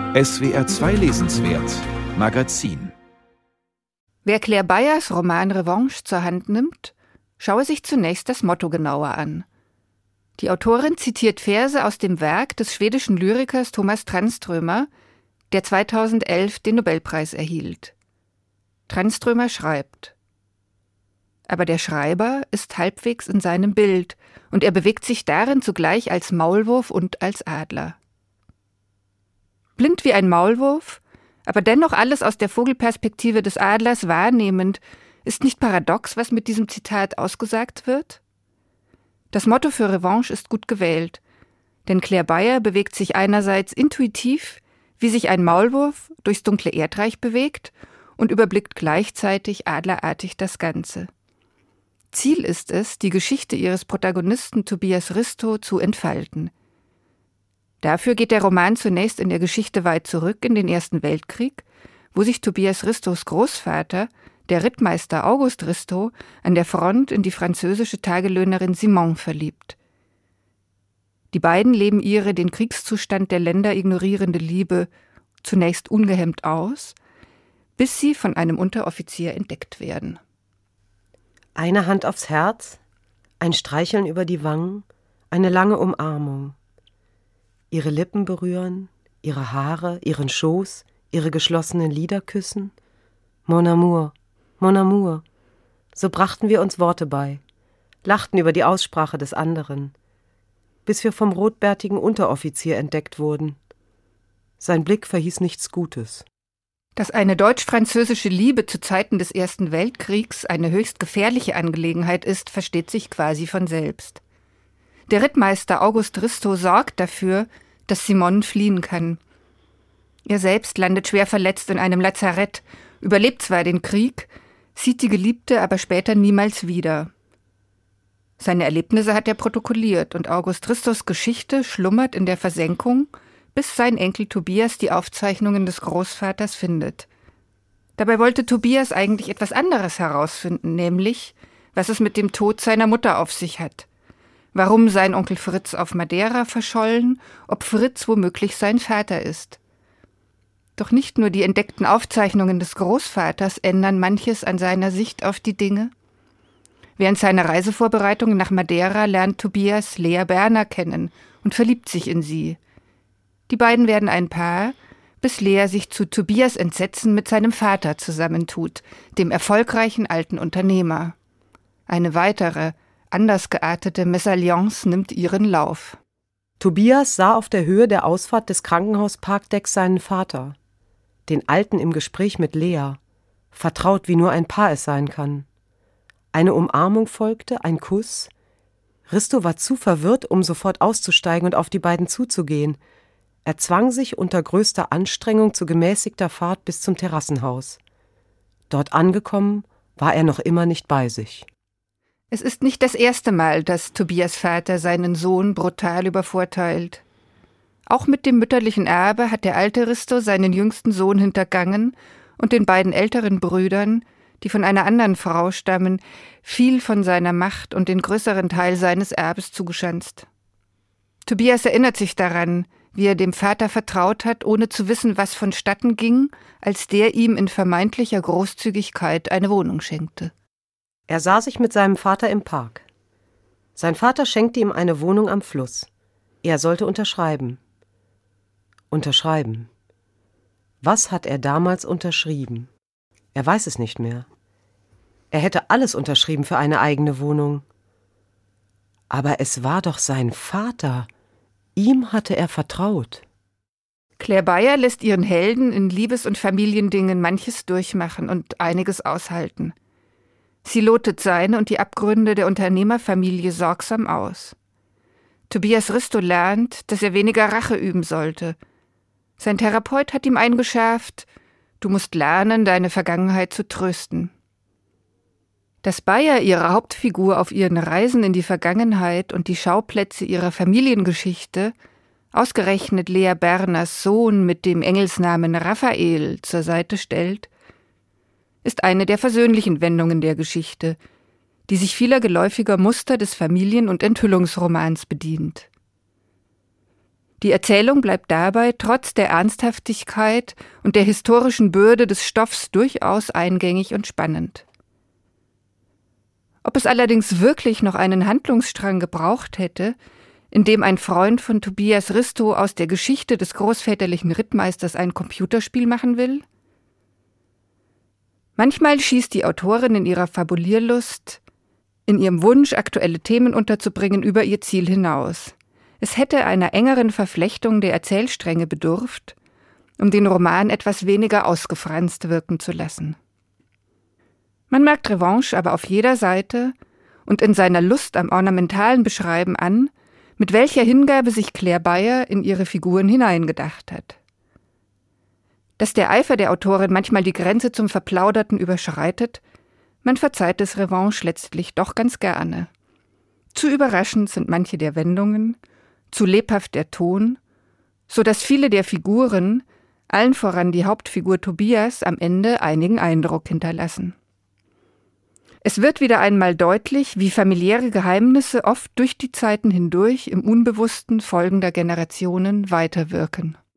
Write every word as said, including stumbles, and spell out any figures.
S W R zwei Lesenswert Magazin. Wer Claire Bayers Roman Revanche zur Hand nimmt, schaue sich zunächst das Motto genauer an. Die Autorin zitiert Verse aus dem Werk des schwedischen Lyrikers Thomas Tranströmer, der zweitausendelf den Nobelpreis erhielt. Tranströmer schreibt: Aber der Schreiber ist halbwegs in seinem Bild und er bewegt sich darin zugleich als Maulwurf und als Adler. Blind wie ein Maulwurf, aber dennoch alles aus der Vogelperspektive des Adlers wahrnehmend, ist nicht paradox, was mit diesem Zitat ausgesagt wird? Das Motto für Revanche ist gut gewählt, denn Claire Bayer bewegt sich einerseits intuitiv, wie sich ein Maulwurf durchs dunkle Erdreich bewegt, und überblickt gleichzeitig adlerartig das Ganze. Ziel ist es, die Geschichte ihres Protagonisten Tobias Risto zu entfalten. Dafür geht der Roman zunächst in der Geschichte weit zurück in den Ersten Weltkrieg, wo sich Tobias Ristos Großvater, der Rittmeister August Risto, an der Front in die französische Tagelöhnerin Simone verliebt. Die beiden leben ihre den Kriegszustand der Länder ignorierende Liebe zunächst ungehemmt aus, bis sie von einem Unteroffizier entdeckt werden. Eine Hand aufs Herz, ein Streicheln über die Wangen, eine lange Umarmung. Ihre Lippen berühren, ihre Haare, ihren Schoß, ihre geschlossenen Lider küssen. Mon amour, mon amour. So brachten wir uns Worte bei, lachten über die Aussprache des anderen, bis wir vom rotbärtigen Unteroffizier entdeckt wurden. Sein Blick verhieß nichts Gutes. Dass eine deutsch-französische Liebe zu Zeiten des Ersten Weltkriegs eine höchst gefährliche Angelegenheit ist, versteht sich quasi von selbst. Der Rittmeister August Risto sorgt dafür, dass Simone fliehen kann. Er selbst landet schwer verletzt in einem Lazarett, überlebt zwar den Krieg, sieht die Geliebte aber später niemals wieder. Seine Erlebnisse hat er protokolliert und August Ristos Geschichte schlummert in der Versenkung, bis sein Enkel Tobias die Aufzeichnungen des Großvaters findet. Dabei wollte Tobias eigentlich etwas anderes herausfinden, nämlich, was es mit dem Tod seiner Mutter auf sich hat. Warum sein Onkel Fritz auf Madeira verschollen, ob Fritz womöglich sein Vater ist. Doch nicht nur die entdeckten Aufzeichnungen des Großvaters ändern manches an seiner Sicht auf die Dinge. Während seiner Reisevorbereitungen nach Madeira lernt Tobias Lea Berner kennen und verliebt sich in sie. Die beiden werden ein Paar, bis Lea sich zu Tobias Entsetzen mit seinem Vater zusammentut, dem erfolgreichen alten Unternehmer. Eine weitere, anders geartete Mesalliance nimmt ihren Lauf. Tobias sah auf der Höhe der Ausfahrt des Krankenhausparkdecks seinen Vater, den Alten im Gespräch mit Lea, vertraut wie nur ein Paar es sein kann. Eine Umarmung folgte, ein Kuss. Risto war zu verwirrt, um sofort auszusteigen und auf die beiden zuzugehen. Er zwang sich unter größter Anstrengung zu gemäßigter Fahrt bis zum Terrassenhaus. Dort angekommen, war er noch immer nicht bei sich. Es ist nicht das erste Mal, dass Tobias Vater seinen Sohn brutal übervorteilt. Auch mit dem mütterlichen Erbe hat der alte Risto seinen jüngsten Sohn hintergangen und den beiden älteren Brüdern, die von einer anderen Frau stammen, viel von seiner Macht und den größeren Teil seines Erbes zugeschanzt. Tobias erinnert sich daran, wie er dem Vater vertraut hat, ohne zu wissen, was vonstatten ging, als der ihm in vermeintlicher Großzügigkeit eine Wohnung schenkte. Er sah sich mit seinem Vater im Park. Sein Vater schenkte ihm eine Wohnung am Fluss. Er sollte unterschreiben. Unterschreiben. Was hat er damals unterschrieben? Er weiß es nicht mehr. Er hätte alles unterschrieben für eine eigene Wohnung. Aber es war doch sein Vater. Ihm hatte er vertraut. Claire Bayer lässt ihren Helden in Liebes- und Familiendingen manches durchmachen und einiges aushalten. Sie lotet seine und die Abgründe der Unternehmerfamilie sorgsam aus. Tobias Risto lernt, dass er weniger Rache üben sollte. Sein Therapeut hat ihm eingeschärft, du musst lernen, deine Vergangenheit zu trösten. Dass Bayer ihre Hauptfigur auf ihren Reisen in die Vergangenheit und die Schauplätze ihrer Familiengeschichte, ausgerechnet Lea Berners Sohn mit dem Engelsnamen Raphael, zur Seite stellt, ist eine der versöhnlichen Wendungen der Geschichte, die sich vieler geläufiger Muster des Familien- und Enthüllungsromans bedient. Die Erzählung bleibt dabei trotz der Ernsthaftigkeit und der historischen Bürde des Stoffs durchaus eingängig und spannend. Ob es allerdings wirklich noch einen Handlungsstrang gebraucht hätte, in dem ein Freund von Tobias Ristow aus der Geschichte des großväterlichen Rittmeisters ein Computerspiel machen will? Manchmal schießt die Autorin in ihrer Fabulierlust, in ihrem Wunsch, aktuelle Themen unterzubringen, über ihr Ziel hinaus. Es hätte einer engeren Verflechtung der Erzählstränge bedurft, um den Roman etwas weniger ausgefranst wirken zu lassen. Man merkt Revanche aber auf jeder Seite und in seiner Lust am ornamentalen Beschreiben an, mit welcher Hingabe sich Claire Beyer in ihre Figuren hineingedacht hat. Dass der Eifer der Autorin manchmal die Grenze zum Verplauderten überschreitet, man verzeiht es Revanche letztlich doch ganz gerne. Zu überraschend sind manche der Wendungen, zu lebhaft der Ton, so dass viele der Figuren, allen voran die Hauptfigur Tobias, am Ende einigen Eindruck hinterlassen. Es wird wieder einmal deutlich, wie familiäre Geheimnisse oft durch die Zeiten hindurch im Unbewussten folgender Generationen weiterwirken.